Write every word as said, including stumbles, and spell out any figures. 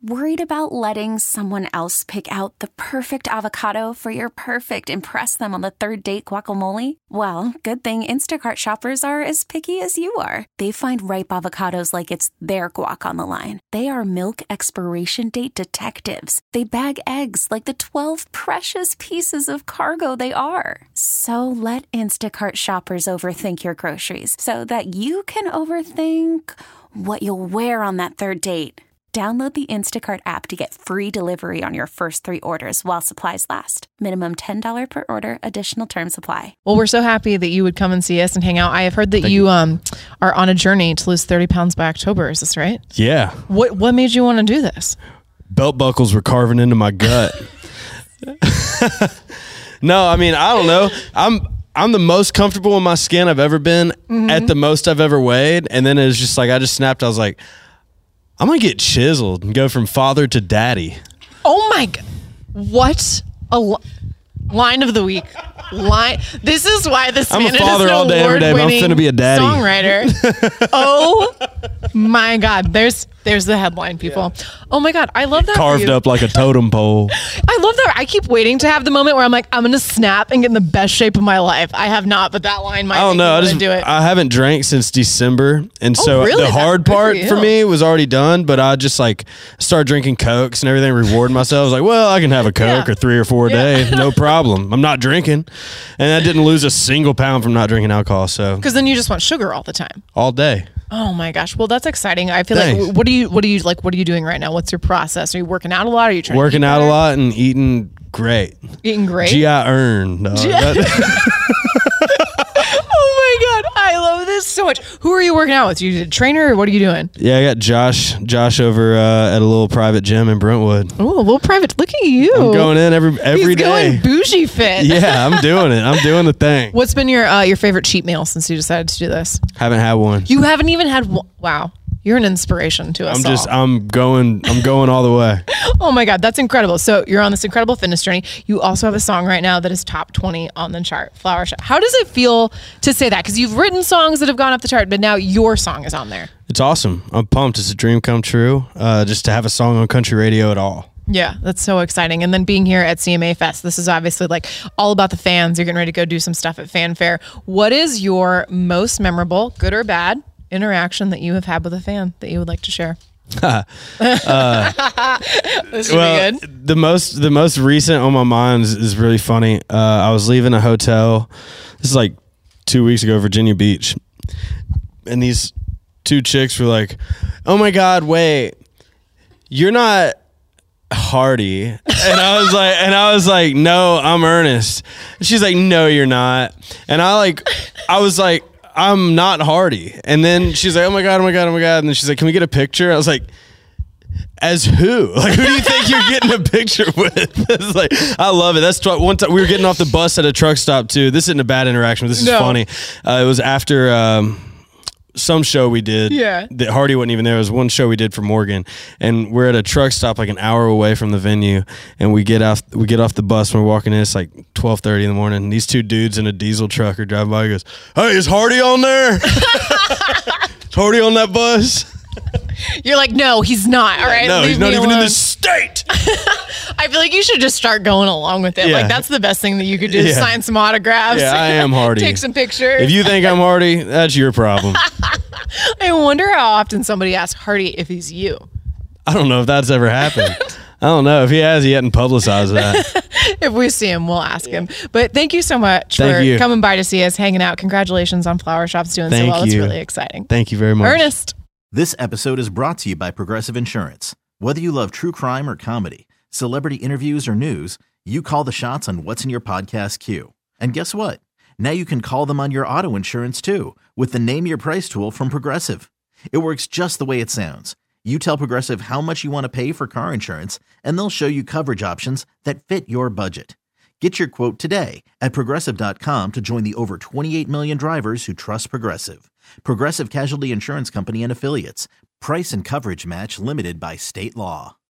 Worried about letting someone else pick out the perfect avocado for your perfect impress them on the third date guacamole? Well, good thing Instacart shoppers are as picky as you are. They find ripe avocados like it's their guac on the line. They are milk expiration date detectives. They bag eggs like the twelve precious pieces of cargo they are. So let Instacart shoppers overthink your groceries so that you can overthink what you'll wear on that third date. Download the Instacart app to get free delivery on your first three orders while supplies last. Minimum ten dollars per order. Additional terms apply. Well, we're so happy that you would come and see us and hang out. I have heard that Thank you, you. um are on a journey to lose thirty pounds by October. Is this right? Yeah. What What made you want to do this? Belt buckles were carving into my gut. No, I mean, I don't know. I'm I'm the most comfortable in my skin I've ever been mm-hmm. at the most I've ever weighed. And then it was just like, I just snapped. I was like, I'm going to get chiseled and go from father to daddy. Oh my God. What a li- line of the week. Line. This is why this I'm man a father is an all day, every day, but I'm finna be a daddy. Songwriter. Oh my God. There's there's the headline, people. Yeah. Oh my God. I love that. Carved up like a totem pole. I love that. I keep waiting to have the moment where I'm like, I'm going to snap and get in the best shape of my life. I have not, but that line might I don't know. I just do it. I haven't drank since December. And oh, so really? the hard that, part for, for me was already done, but I just like started drinking Cokes and everything, rewarding myself. I was like, well, I can have a Coke yeah. or three or four a yeah. day. No problem. I'm not drinking. And I didn't lose a single pound from not drinking alcohol. So because then you just want sugar all the time. All day. Oh my gosh. Well, that's exciting. I feel Thanks. like, what do you, what do you like, what are you doing right now? What's your process? Are you working out a lot? Are you trying working to eat out better? a lot and eating great. Eating great? G I earned. Uh, G I Oh my God. I love this so much. Who are you working out with? You a trainer or what are you doing? Yeah, I got Josh, Josh over uh, at a little private gym in Brentwood. Oh, a little private. Look at you. I'm going in every every He's day. going bougie fit. Yeah, I'm doing it. I'm doing the thing. What's been your uh, your favorite cheat meal since you decided to do this? Haven't had one. You haven't even had one. Wow. You're an inspiration to us I'm just, all. I'm going, I'm going all the way. Oh my God, that's incredible. So you're on this incredible fitness journey. You also have a song right now that is top twenty on the chart, Flower Shop. How does it feel to say that? Because you've written songs that have gone up the chart, but now your song is on there. It's awesome. I'm pumped. It's a dream come true, uh, just to have a song on country radio at all. Yeah, that's so exciting. And then being here at C M A Fest, this is obviously like all about the fans. You're getting ready to go do some stuff at Fanfare. What is your most memorable, good or bad, interaction that you have had with a fan that you would like to share? uh, this would well, be good. The most, the most recent on my mind is, is really funny. Uh, I was leaving a hotel. This is like two weeks ago, Virginia Beach, and these two chicks were like, "Oh my God, wait, you're not Hardy?" And I was like, and I was like, "No, I'm Ernest." And she's like, "No, you're not." And I like, I was like, I'm not Hardy. And then she's like, oh my God, oh my God, oh my God. And then she's like, can we get a picture? I was like, as who? Like, who do you think you're getting a picture with? It's like, I love it. That's tw- one time we were getting off the bus at a truck stop too. This isn't a bad interaction, but this is No. funny. Uh, it was after um, some show we did. Yeah. That Hardy wasn't even there. It was one show we did for Morgan, and we're at a truck stop like an hour away from the venue. And we get off, we get off the bus and we're walking in. It's like twelve thirty in the morning. And these two dudes in a diesel truck are driving by. He goes, "Hey, is Hardy on there? Is Hardy on that bus?" You're like, no, he's not. All right, No, leave he's not me even alone. in this state. I feel like you should just start going along with it. Yeah. Like, that's the best thing that you could do. Yeah. Sign some autographs. Yeah, I am Hardy. Take some pictures. If you think I'm Hardy, that's your problem. I wonder how often somebody asks Hardy if he's you. I don't know if that's ever happened. I don't know. If he has, he hadn't publicized that. If we see him, we'll ask him. But thank you so much Thank for you. coming by to see us, hanging out. Congratulations on Flower Shops doing Thank so well. It's you. really exciting. Thank you very much. Ernest. This episode is brought to you by Progressive Insurance. Whether you love true crime or comedy, celebrity interviews or news, you call the shots on what's in your podcast queue. And guess what? Now you can call them on your auto insurance too with the Name Your Price tool from Progressive. It works just the way it sounds. You tell Progressive how much you want to pay for car insurance, and they'll show you coverage options that fit your budget. Get your quote today at Progressive dot com to join the over twenty-eight million drivers who trust Progressive. Progressive Casualty Insurance Company and Affiliates. Price and coverage match limited by state law.